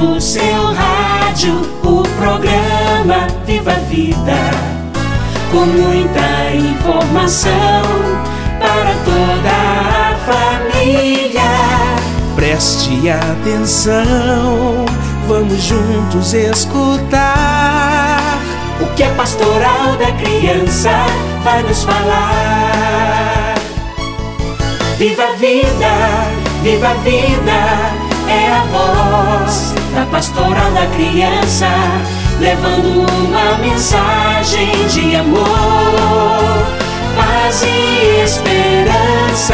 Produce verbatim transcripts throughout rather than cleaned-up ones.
no seu rádio o programa Viva a Vida, com muita informação para toda a família. Preste atenção, vamos juntos escutar o que a Pastoral da Criança vai nos falar. Viva a vida, viva a vida, é a voz da Pastoral da Criança, levando uma mensagem de amor, paz e esperança.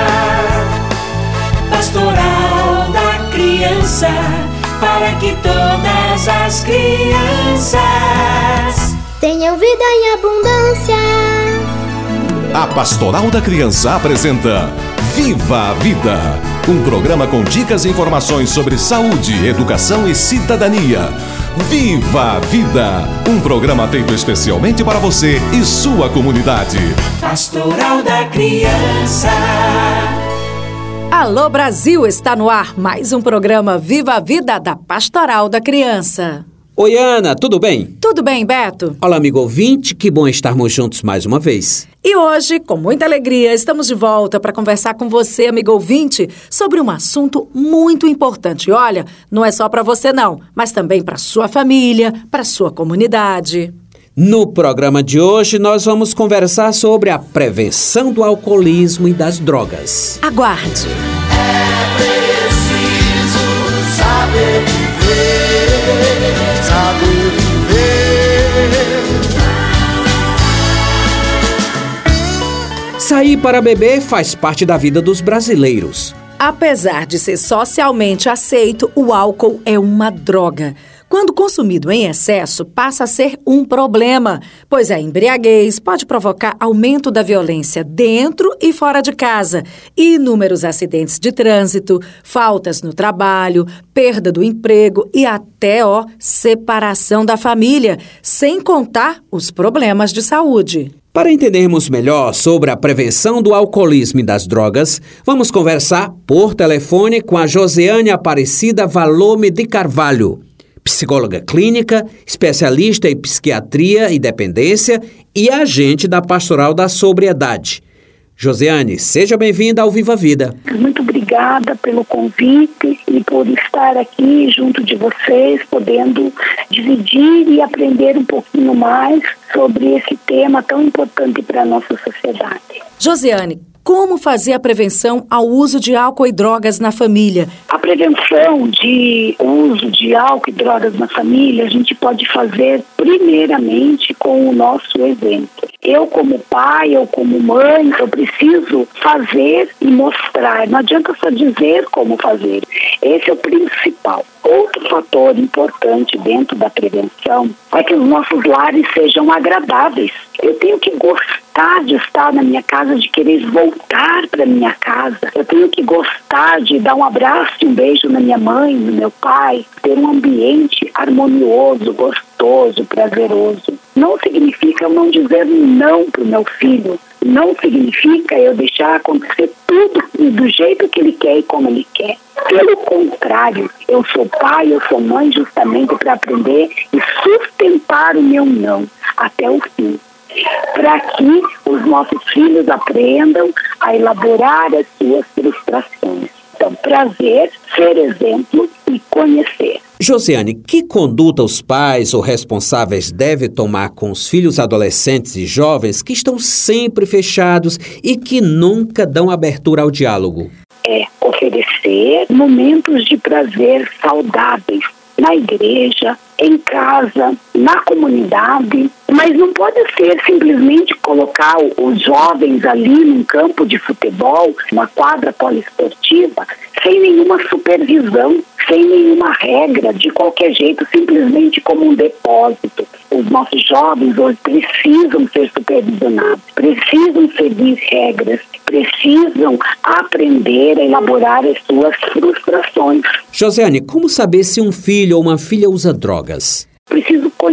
Pastoral da Criança, para que todas as crianças tenham vida em abundância. A Pastoral da Criança apresenta Viva a Vida, um programa com dicas e informações sobre saúde, educação e cidadania. Viva a Vida, um programa feito especialmente para você e sua comunidade. Pastoral da Criança. Alô Brasil, está no ar mais um programa Viva a Vida da Pastoral da Criança. Oi Ana, tudo bem? Tudo bem, Beto? Olá amigo ouvinte, que bom estarmos juntos mais uma vez. E hoje, com muita alegria, estamos de volta para conversar com você, amigo ouvinte, sobre um assunto muito importante. Olha, não é só para você não, mas também para sua família, para sua comunidade. No programa de hoje, nós vamos conversar sobre a prevenção do alcoolismo e das drogas. Aguarde! É preciso saber viver, saber viver. Sair para beber faz parte da vida dos brasileiros. Apesar de ser socialmente aceito, o álcool é uma droga. Quando consumido em excesso, passa a ser um problema, pois a embriaguez pode provocar aumento da violência dentro e fora de casa, inúmeros acidentes de trânsito, faltas no trabalho, perda do emprego e até, ó, separação da família, sem contar os problemas de saúde. Para entendermos melhor sobre a prevenção do alcoolismo e das drogas, vamos conversar por telefone com a Josiane Aparecida Valome de Carvalho, psicóloga clínica, especialista em psiquiatria e dependência e agente da Pastoral da Sobriedade. Josiane, seja bem-vinda ao Viva a Vida. Muito obrigada pelo convite e por estar aqui junto de vocês, podendo dividir e aprender um pouquinho mais sobre esse tema tão importante para a nossa sociedade. Josiane, como fazer a prevenção ao uso de álcool e drogas na família? A prevenção de uso de álcool e drogas na família, a gente pode fazer primeiramente com o nosso exemplo. Eu como pai, eu como mãe, eu preciso fazer e mostrar. Não adianta só dizer como fazer. Esse é o principal. Outro fator importante dentro da prevenção é que os nossos lares sejam agradáveis. Eu tenho que gostar de estar na minha casa, de querer voltar para minha casa. Eu tenho que gostar de dar um abraço e um beijo na minha mãe, no meu pai. Ter um ambiente harmonioso, gostoso, prazeroso. Não significa eu não dizer não para o meu filho. Não significa eu deixar acontecer tudo do jeito que ele quer e como ele quer. Pelo contrário, eu sou pai, eu sou mãe justamente para aprender e sustentar o meu não até o fim. Para que os nossos filhos aprendam a elaborar as suas frustrações. Então, prazer, ser exemplo e conhecer. Josiane, que conduta os pais ou responsáveis devem tomar com os filhos adolescentes e jovens que estão sempre fechados e que nunca dão abertura ao diálogo? É oferecer momentos de prazer saudáveis na igreja, em casa, na comunidade, mas não pode ser simplesmente colocar os jovens ali num campo de futebol, uma quadra poliesportiva, sem nenhuma supervisão, sem nenhuma regra, de qualquer jeito, simplesmente como um depósito. Os nossos jovens hoje precisam ser supervisionados, precisam seguir regras, precisam aprender a elaborar as suas frustrações. Josiane, como saber se um filho ou uma filha usa drogas? Preciso conhecer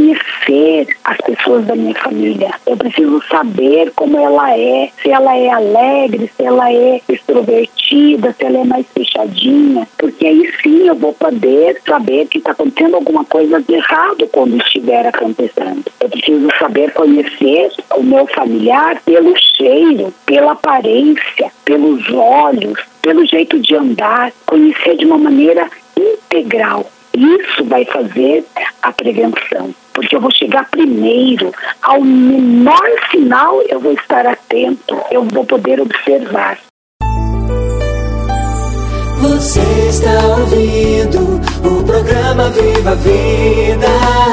conhecer as pessoas da minha família. Eu preciso saber como ela é, se ela é alegre, se ela é extrovertida, se ela é mais fechadinha, porque aí sim eu vou poder saber que está acontecendo alguma coisa de errado quando estiver acontecendo. Eu preciso saber conhecer o meu familiar pelo cheiro, pela aparência, pelos olhos, pelo jeito de andar, conhecer de uma maneira integral. Isso vai fazer a prevenção, porque eu vou chegar primeiro, ao menor sinal eu vou estar atento, eu vou poder observar. Você está ouvindo o programa Viva a Vida.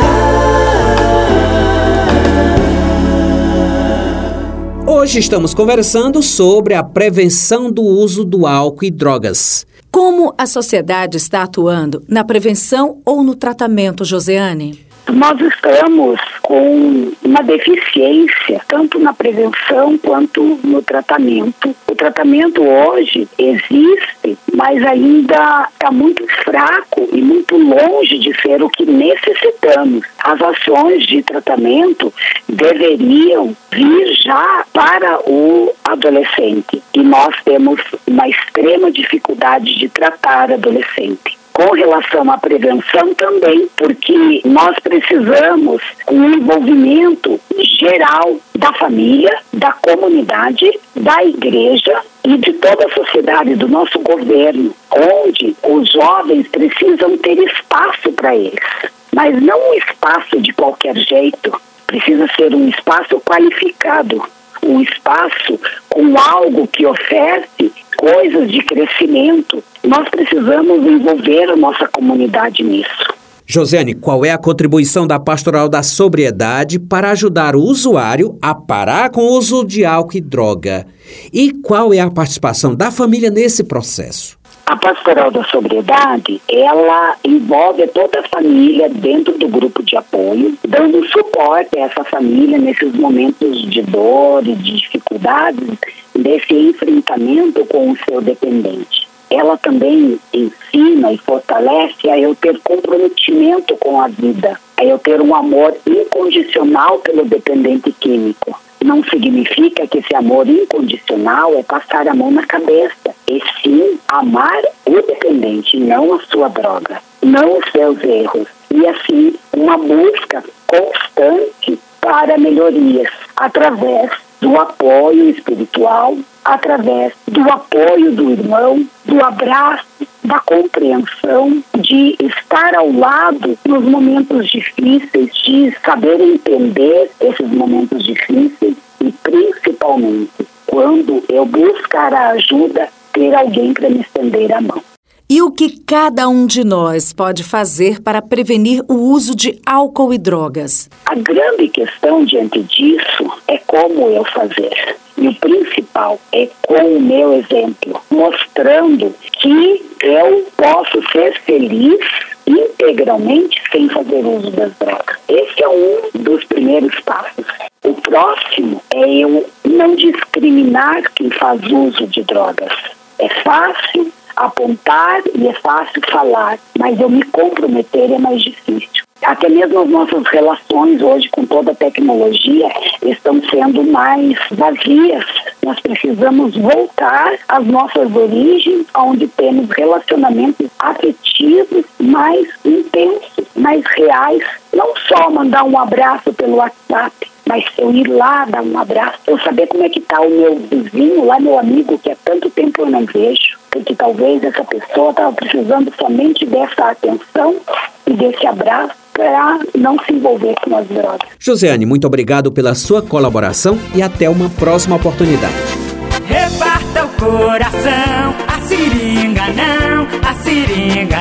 Hoje estamos conversando sobre a prevenção do uso do álcool e drogas. Como a sociedade está atuando na prevenção ou no tratamento, Josiane? Nós estamos com uma deficiência, tanto na prevenção quanto no tratamento. O tratamento hoje existe, mas ainda está muito fraco e muito longe de ser o que necessitamos. As ações de tratamento deveriam vir já para o adolescente. E nós temos uma extrema dificuldade de tratar adolescente. Com relação à prevenção também, porque nós precisamos um envolvimento geral da família, da comunidade, da igreja e de toda a sociedade, do nosso governo, onde os jovens precisam ter espaço para eles. Mas não um espaço de qualquer jeito, precisa ser um espaço qualificado, um espaço com algo que oferte coisas de crescimento. Nós precisamos envolver a nossa comunidade nisso. Josiane, qual é a contribuição da Pastoral da Sobriedade para ajudar o usuário a parar com o uso de álcool e droga? E qual é a participação da família nesse processo? A Pastoral da Sobriedade, ela envolve toda a família dentro do grupo de apoio, dando suporte a essa família nesses momentos de dor e de dificuldades, desse enfrentamento com o seu dependente. Ela também ensina e fortalece a eu ter comprometimento com a vida, a eu ter um amor incondicional pelo dependente químico. Não significa que esse amor incondicional é passar a mão na cabeça, e sim amar o dependente, não a sua droga, não os seus erros. E assim, uma busca constante para melhorias, através do apoio espiritual, através do apoio do irmão, do abraço, da compreensão, de estar ao lado nos momentos difíceis, de saber entender esses momentos difíceis e, principalmente, quando eu buscar a ajuda, ter alguém para me estender a mão. E o que cada um de nós pode fazer para prevenir o uso de álcool e drogas? A grande questão diante disso é como eu fazer. E o principal é com o meu exemplo, mostrando que eu posso ser feliz integralmente sem fazer uso das drogas. Esse é um dos primeiros passos. O próximo é eu não discriminar quem faz uso de drogas. É fácil apontar e é fácil falar, mas eu me comprometer é mais difícil. Até mesmo as nossas relações hoje com toda a tecnologia estão sendo mais vazias. Nós precisamos voltar às nossas origens, onde temos relacionamentos afetivos mais intensos, mais reais. Não só mandar um abraço pelo WhatsApp, mas eu ir lá dar um abraço, eu saber como é que está o meu vizinho, lá meu amigo, que há tanto tempo eu não vejo, porque talvez essa pessoa estava precisando somente dessa atenção e desse abraço para não se envolver com as drogas. Josiane, muito obrigado pela sua colaboração e até uma próxima oportunidade. Reparta o coração, a seringa não, a seringa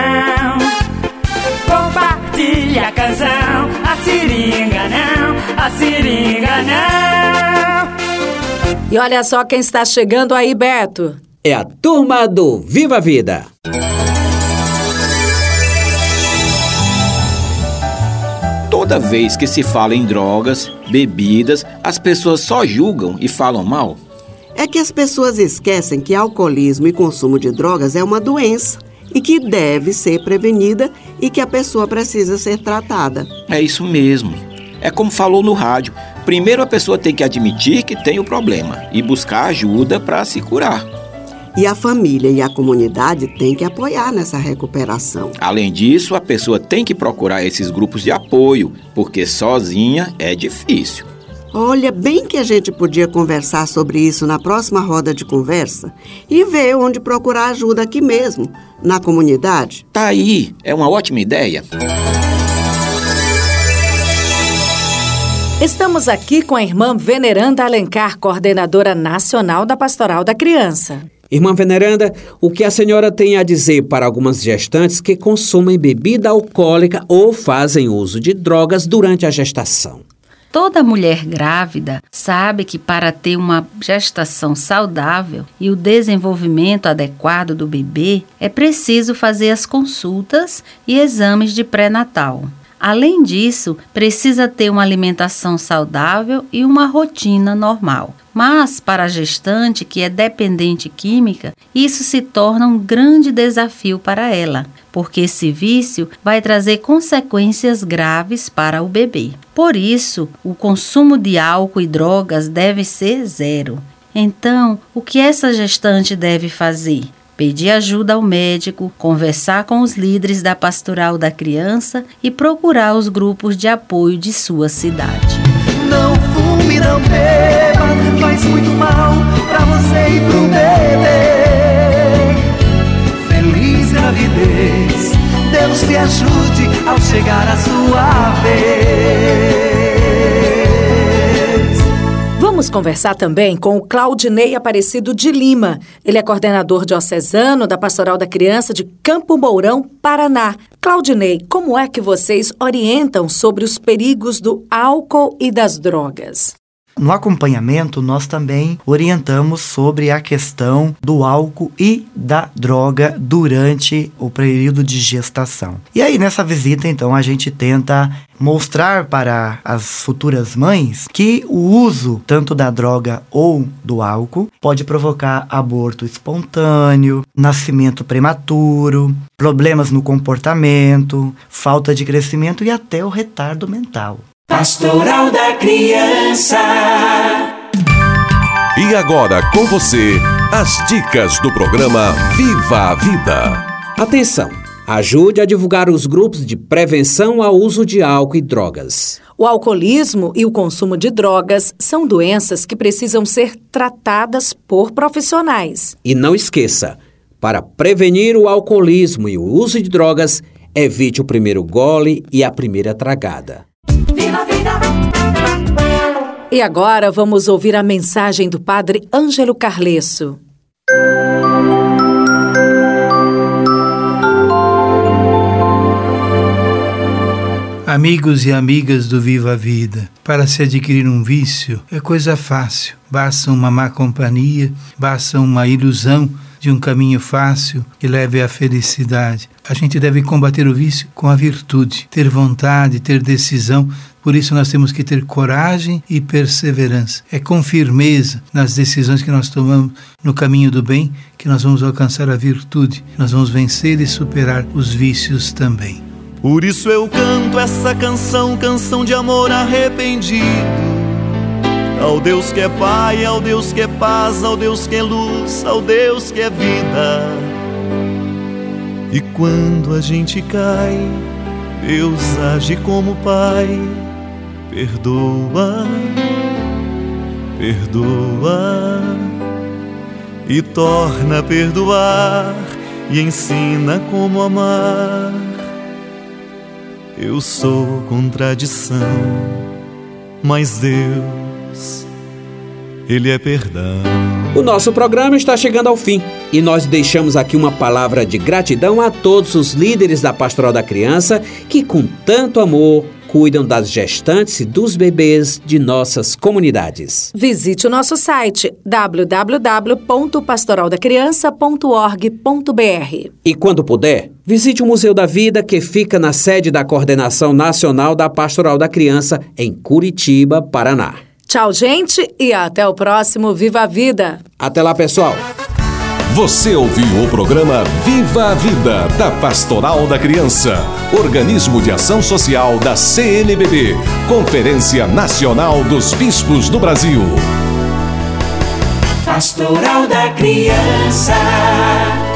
não. Compartilhe a canção, a seringa não, a seringa não. E olha só quem está chegando aí, Beto. É a turma do Viva a Vida. Toda vez que se fala em drogas, bebidas, as pessoas só julgam e falam mal. É que as pessoas esquecem que alcoolismo e consumo de drogas é uma doença e que deve ser prevenida e que a pessoa precisa ser tratada. É isso mesmo. É como falou no rádio. Primeiro a pessoa tem que admitir que tem o problema e buscar ajuda para se curar. E a família e a comunidade têm que apoiar nessa recuperação. Além disso, a pessoa tem que procurar esses grupos de apoio, porque sozinha é difícil. Olha, bem que a gente podia conversar sobre isso na próxima roda de conversa e ver onde procurar ajuda aqui mesmo, na comunidade. Tá aí, é uma ótima ideia. Estamos aqui com a irmã Veneranda Alencar, coordenadora nacional da Pastoral da Criança. Irmã Veneranda, o que a senhora tem a dizer para algumas gestantes que consomem bebida alcoólica ou fazem uso de drogas durante a gestação? Toda mulher grávida sabe que para ter uma gestação saudável e o desenvolvimento adequado do bebê, é preciso fazer as consultas e exames de pré-natal. Além disso, precisa ter uma alimentação saudável e uma rotina normal. Mas, para a gestante que é dependente química, isso se torna um grande desafio para ela, porque esse vício vai trazer consequências graves para o bebê. Por isso, o consumo de álcool e drogas deve ser zero. Então, o que essa gestante deve fazer? Pedir ajuda ao médico, conversar com os líderes da Pastoral da Criança e procurar os grupos de apoio de sua cidade. Não fume, não beba, faz muito mal pra você e pro bebê. Feliz gravidez, Deus te ajude ao chegar a sua vez. Vamos conversar também com o Claudinei Aparecido de Lima. Ele é coordenador diocesano da Pastoral da Criança de Campo Mourão, Paraná. Claudinei, como é que vocês orientam sobre os perigos do álcool e das drogas? No acompanhamento, nós também orientamos sobre a questão do álcool e da droga durante o período de gestação. E aí, nessa visita, então, a gente tenta mostrar para as futuras mães que o uso tanto da droga ou do álcool pode provocar aborto espontâneo, nascimento prematuro, problemas no comportamento, falta de crescimento e até o retardo mental. Pastoral da Criança. E agora com você, as dicas do programa Viva a Vida. Atenção! Ajude a divulgar os grupos de prevenção ao uso de álcool e drogas. O alcoolismo e o consumo de drogas são doenças que precisam ser tratadas por profissionais. E não esqueça, para prevenir o alcoolismo e o uso de drogas, evite o primeiro gole e a primeira tragada. Viva a vida! E agora vamos ouvir a mensagem do Padre Ângelo Carlesso. Amigos e amigas do Viva a Vida, para se adquirir um vício é coisa fácil. Basta uma má companhia, basta uma ilusão de um caminho fácil que leve à felicidade. A gente deve combater o vício com a virtude, ter vontade, ter decisão. Por isso nós temos que ter coragem e perseverança. É com firmeza nas decisões que nós tomamos no caminho do bem que nós vamos alcançar a virtude, nós vamos vencer e superar os vícios também. Por isso eu canto essa canção, canção de amor arrependido, ao Deus que é Pai, ao Deus que é paz, ao Deus que é luz, ao Deus que é vida. E quando a gente cai, Deus age como Pai, perdoa, perdoa, e torna a perdoar, e ensina como amar. Eu sou contradição, mas Deus, Ele é perdão. O nosso programa está chegando ao fim e nós deixamos aqui uma palavra de gratidão a todos os líderes da Pastoral da Criança que, com tanto amor, cuidam das gestantes e dos bebês de nossas comunidades. Visite o nosso site w w w ponto pastoral da criança ponto org ponto b r. E quando puder, visite o Museu da Vida, que fica na sede da Coordenação Nacional da Pastoral da Criança, em Curitiba, Paraná. Tchau, gente, e até o próximo Viva a Vida. Até lá, pessoal. Você ouviu o programa Viva a Vida, da Pastoral da Criança, organismo de ação social da C N B B, Conferência Nacional dos Bispos do Brasil. Pastoral da Criança.